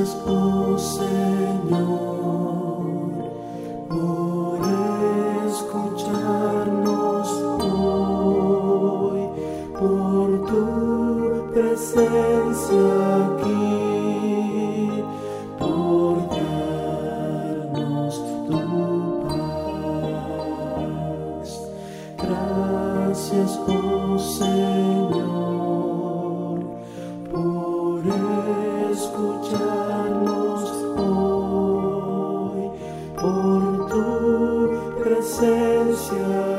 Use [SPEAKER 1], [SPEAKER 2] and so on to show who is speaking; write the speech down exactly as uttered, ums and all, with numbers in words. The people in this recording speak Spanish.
[SPEAKER 1] Gracias, oh Señor, por escucharnos hoy, por tu presencia aquí, por darnos tu paz. Gracias, oh Señor, por escucharnos hoy, por tu presencia